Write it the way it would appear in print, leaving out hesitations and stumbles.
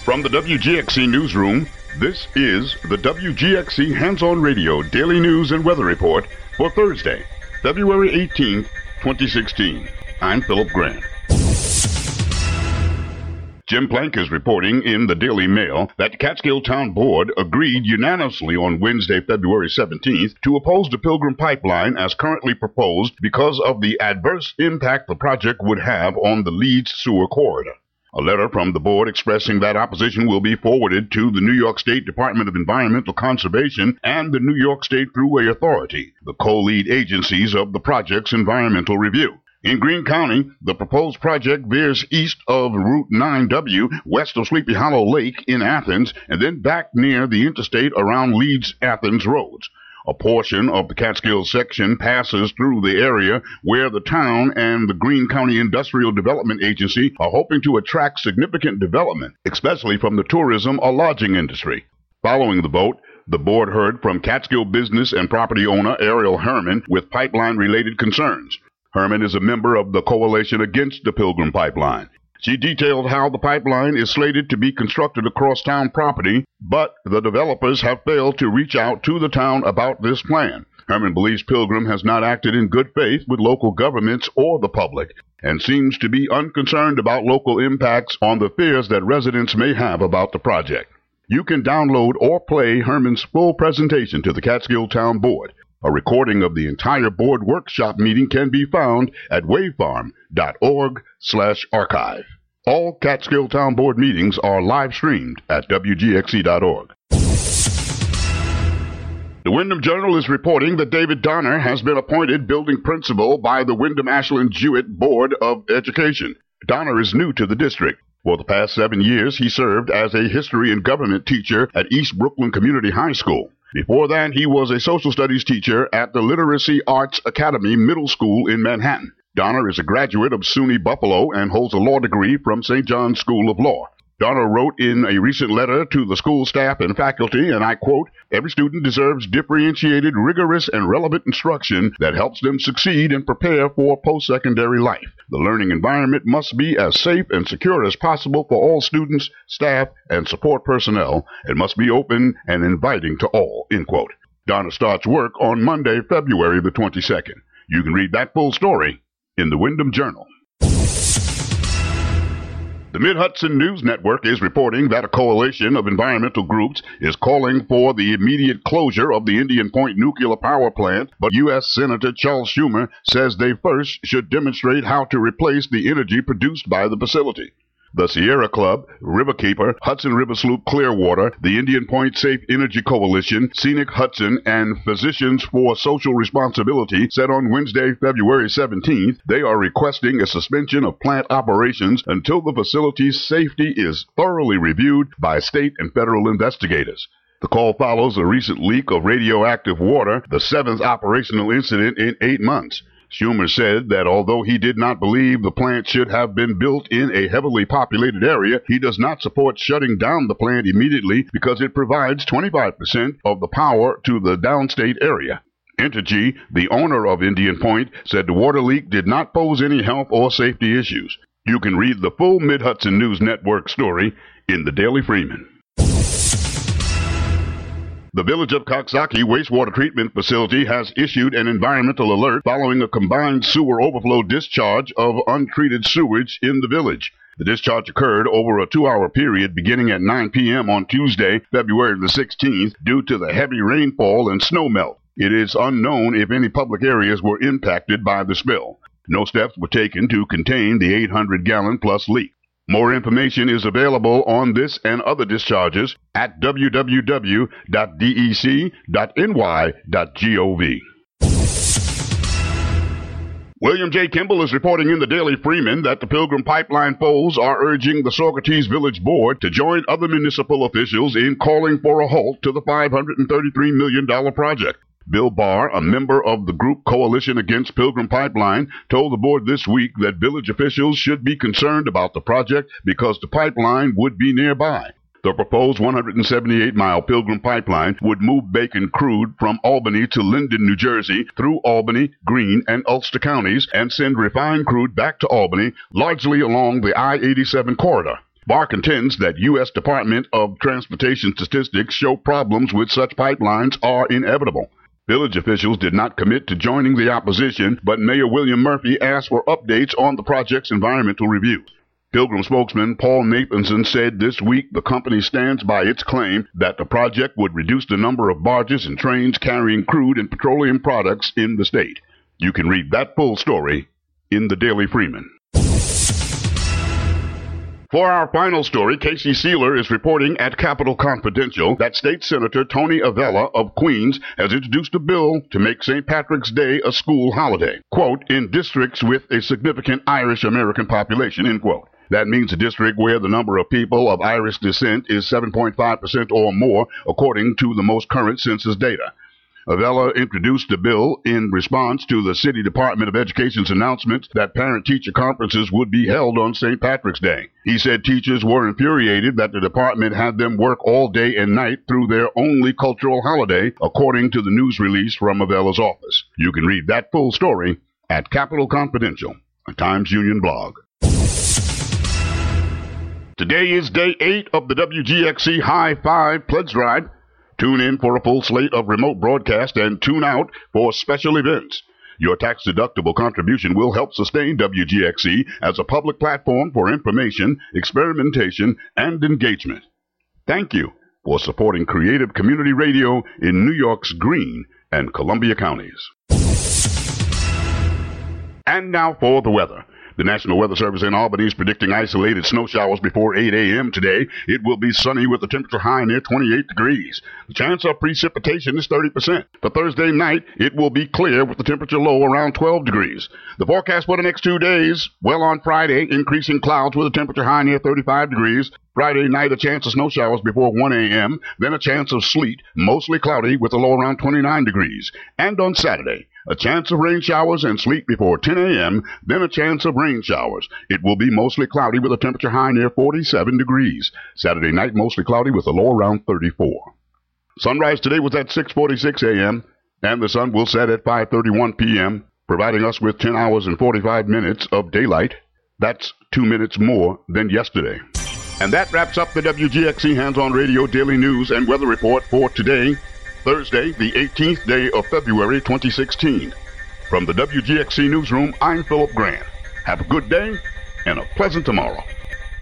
From the WGXC Newsroom, this is the WGXC Hands-On Radio Daily News and Weather Report for Thursday, February 18th, 2016. I'm Philip Grant. Jim Plank is reporting in the Daily Mail that Catskill Town Board agreed unanimously on Wednesday, February 17th, to oppose the Pilgrim Pipeline as currently proposed because of the adverse impact the project would have on the Leeds Sewer Corridor. A letter from the board expressing that opposition will be forwarded to the New York State Department of Environmental Conservation and the New York State Thruway Authority, the co-lead agencies of the project's environmental review. In Greene County, the proposed project veers east of Route 9W, west of Sleepy Hollow Lake in Athens, and then back near the interstate around Leeds-Athens roads. A portion of the Catskill section passes through the area where the town and the Greene County Industrial Development Agency are hoping to attract significant development, especially from the tourism or lodging industry. Following the vote, the board heard from Catskill business and property owner Ariel Herman with pipeline-related concerns. Herman is a member of the Coalition Against the Pilgrim Pipeline. She detailed how the pipeline is slated to be constructed across town property, but the developers have failed to reach out to the town about this plan. Herman believes Pilgrim has not acted in good faith with local governments or the public, and seems to be unconcerned about local impacts on the fears that residents may have about the project. You can download or play Herman's full presentation to the Catskill Town Board. A recording of the entire board workshop meeting can be found at wavefarm.org/archive. All Catskill Town Board meetings are live streamed at WGXC.org. The Windham Journal is reporting that David Donner has been appointed building principal by the Windham Ashland Jewett Board of Education. Donner is new to the district. For the past 7 years, he served as a history and government teacher at East Brooklyn Community High School. Before that, he was a social studies teacher at the Literacy Arts Academy Middle School in Manhattan. Donner is a graduate of SUNY Buffalo and holds a law degree from St. John's School of Law. Donner wrote in a recent letter to the school staff and faculty, and I quote, "Every student deserves differentiated, rigorous, and relevant instruction that helps them succeed and prepare for post-secondary life. The learning environment must be as safe and secure as possible for all students, staff, and support personnel, and must be open and inviting to all," end quote. Donner starts work on Monday, February the 22nd. You can read that full story in the Windham Journal. The Mid-Hudson News Network is reporting that a coalition of environmental groups is calling for the immediate closure of the Indian Point nuclear power plant, but U.S. Senator Charles Schumer says they first should demonstrate how to replace the energy produced by the facility. The Sierra Club, Riverkeeper, Hudson River Sloop Clearwater, the Indian Point Safe Energy Coalition, Scenic Hudson, and Physicians for Social Responsibility said on Wednesday, February 17th, they are requesting a suspension of plant operations until the facility's safety is thoroughly reviewed by state and federal investigators. The call follows a recent leak of radioactive water, the seventh operational incident in 8 months. Schumer said that although he did not believe the plant should have been built in a heavily populated area, he does not support shutting down the plant immediately because it provides 25% of the power to the downstate area. Entergy, the owner of Indian Point, said the water leak did not pose any health or safety issues. You can read the full Mid-Hudson News Network story in the Daily Freeman. The Village of Coxsackie Wastewater Treatment Facility has issued an environmental alert following a combined sewer overflow discharge of untreated sewage in the village. The discharge occurred over a 2-hour period beginning at 9 p.m. on Tuesday, February the 16th, due to the heavy rainfall and snow melt. It is unknown if any public areas were impacted by the spill. No steps were taken to contain the 800-gallon-plus leak. More information is available on this and other discharges at www.dec.ny.gov. William J. Kimball is reporting in the Daily Freeman that the Pilgrim Pipeline foes are urging the Saugerties Village Board to join other municipal officials in calling for a halt to the $533 million project. Bill Barr, a member of the group Coalition Against Pilgrim Pipeline, told the board this week that village officials should be concerned about the project because the pipeline would be nearby. The proposed 178-mile Pilgrim Pipeline would move Bacon crude from Albany to Linden, New Jersey, through Albany, Greene, and Ulster counties, and send refined crude back to Albany, largely along the I-87 corridor. Barr contends that U.S. Department of Transportation statistics show problems with such pipelines are inevitable. Village officials did not commit to joining the opposition, but Mayor William Murphy asked for updates on the project's environmental review. Pilgrim spokesman Paul Nathanson said this week the company stands by its claim that the project would reduce the number of barges and trains carrying crude and petroleum products in the state. You can read that full story in the Daily Freeman. For our final story, Casey Sealer is reporting at Capitol Confidential that State Senator Tony Avella of Queens has introduced a bill to make St. Patrick's Day a school holiday, quote, in districts with a significant Irish American population, end quote. That means a district where the number of people of Irish descent is 7.5% or more, according to the most current census data. Avella introduced the bill in response to the City Department of Education's announcement that parent-teacher conferences would be held on St. Patrick's Day. He said teachers were infuriated that the department had them work all day and night through their only cultural holiday, according to the news release from Avella's office. You can read that full story at Capitol Confidential, a Times-Union blog. Today is day 8 of the WGXC High 5 Pledge Drive. Tune in for a full slate of remote broadcast and tune out for special events. Your tax-deductible contribution will help sustain WGXC as a public platform for information, experimentation, and engagement. Thank you for supporting creative community radio in New York's Greene and Columbia counties. And now for the weather. The National Weather Service in Albany is predicting isolated snow showers before 8 a.m. today. It will be sunny with a temperature high near 28 degrees. The chance of precipitation is 30%. For Thursday night, it will be clear with the temperature low around 12 degrees. The forecast for the next 2 days, well, on Friday, increasing clouds with a temperature high near 35 degrees. Friday night, a chance of snow showers before 1 a.m., then a chance of sleet, mostly cloudy with a low around 29 degrees. And on Saturday, a chance of rain showers and sleet before 10 a.m., then a chance of rain showers. It will be mostly cloudy with a temperature high near 47 degrees. Saturday night, mostly cloudy with a low around 34. Sunrise today was at 6:46 a.m., and the sun will set at 5:31 p.m., providing us with 10 hours and 45 minutes of daylight. That's 2 minutes more than yesterday. And that wraps up the WGXC Hands-On Radio Daily News and Weather Report for today, Thursday, the 18th day of February 2016. From the WGXC Newsroom, I'm Philip Grant. Have a good day and a pleasant tomorrow.